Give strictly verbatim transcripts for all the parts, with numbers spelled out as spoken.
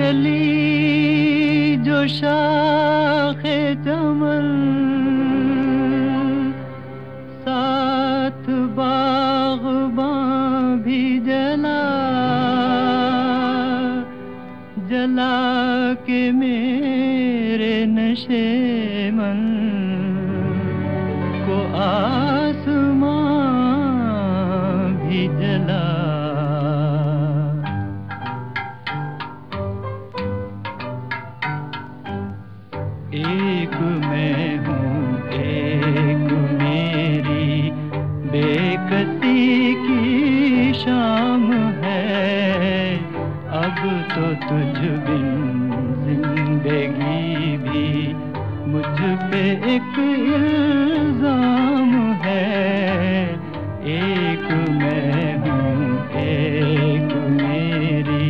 जली जो शाखे चमन, साथ बाग़बां भी जला, जला के मेरे नशे मन को आसमां भी जला। एक मैं हूँ एक मेरी बेकसी की शाम है, अब तो तुझ बिन जिंदगी भी मुझ पे एक इल्जाम है। एक मैं हूँ एक मेरी।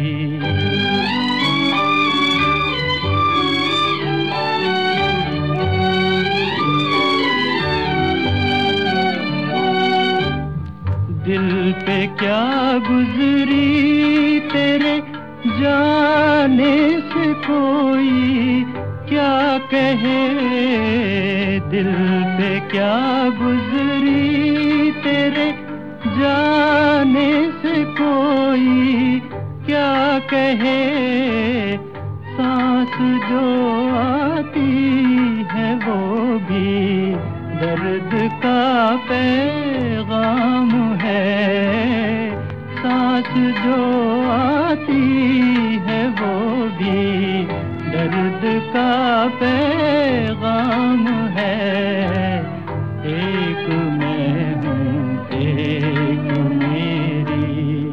दिल पे क्या गुजरी तेरे जाने से कोई क्या कहे, दिल पे क्या गुजरी तेरे जाने से कोई क्या कहे। सांस जो आती है वो भी दर्द का पैगाम है, सांस जो आती है वो भी दर्द का पैगाम है। एक मैं हूँ एक मेरी।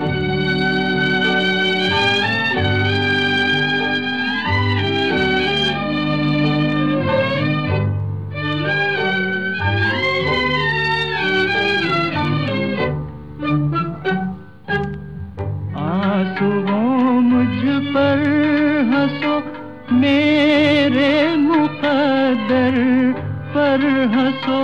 आंसुओं मुझ पर हंसो मेरे मुक़द्दर पर हंसो,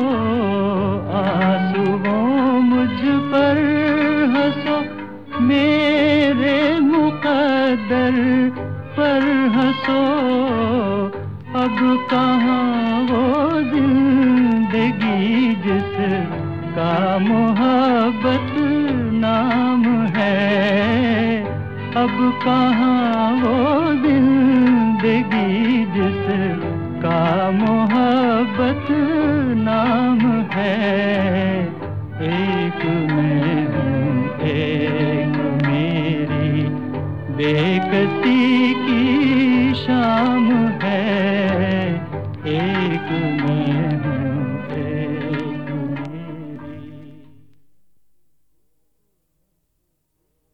आंसुओं मुझ पर हंसो मेरे मुक़द्दर पर हंसो। अब कहाँ वो जिंदगी जिसका मोहब्बत नाम है, अब कहाँ वो जिंदगी जिसका मोहब्बत नाम है। एक मैं हूँ एक मेरी बेकसी की शाम